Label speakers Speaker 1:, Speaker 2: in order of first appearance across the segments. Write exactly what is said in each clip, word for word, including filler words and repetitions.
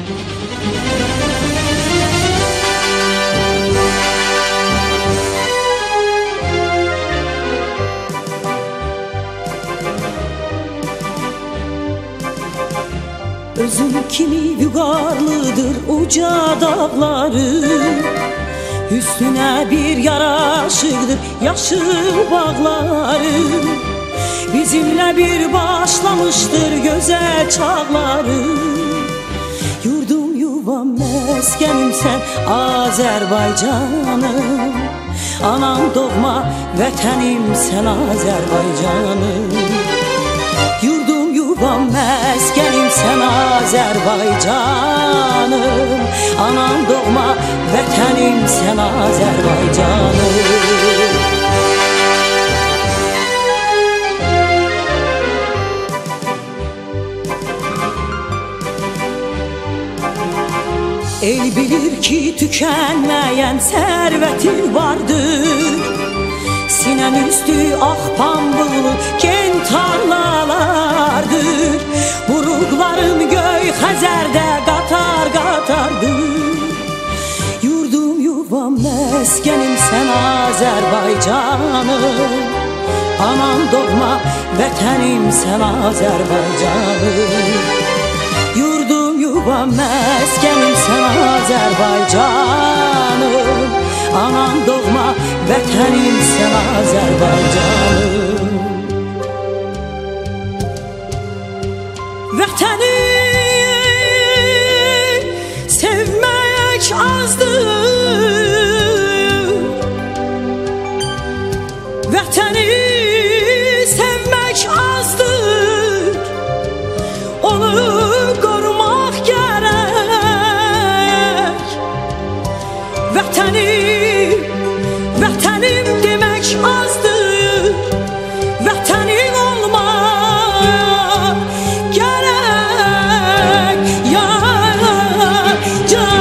Speaker 1: Özüm kimi vügarlıdır uca dağları, üstüne bir yaraşıqdır yaşıl bağları. Bizimle bir başlamıştır güzel çağları. Yurdum yuvam meskenim sen Azerbaycanım, anam doğma vətənim sen Azerbaycanım. Yurdum yuvam meskenim sen Azerbaycanım, anam doğma vətənim sen Azerbaycanım. El bilir ki tükenmeyen serveti vardır, sinen üstü ah pambıqlı gen tarlalardır. Buruqlarım göy Xəzərdə qatar qatardır. Yurdum yuvam meskenim sen Azerbaycanım, anam doğma vətənim sen Azerbaycanım. Yurdum yuvam meskenim sen Azerbaycanım, anam doğma vətənim sen Azerbaycanım. Vətəni sevmək azdır, vətəni sevmək azdır, onu korumaq gərək. Vətəni, vətənim demək azdır, vətənin olmaq gərək. Ya can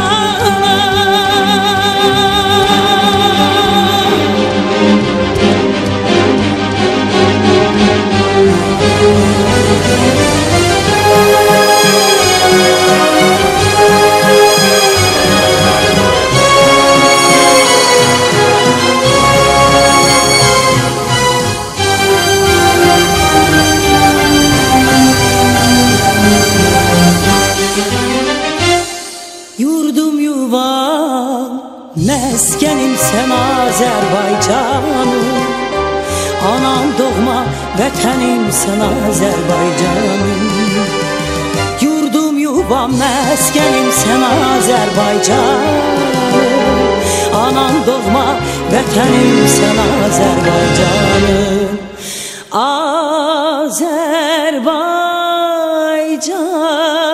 Speaker 1: Yurdum yuvam meskenim sen Azerbaycanım, anam doğma vətənim sen Azerbaycanım. Yurdum yuvam meskenim sen Azerbaycanım, anam doğma vətənim sen Azerbaycanım. Azerbaycan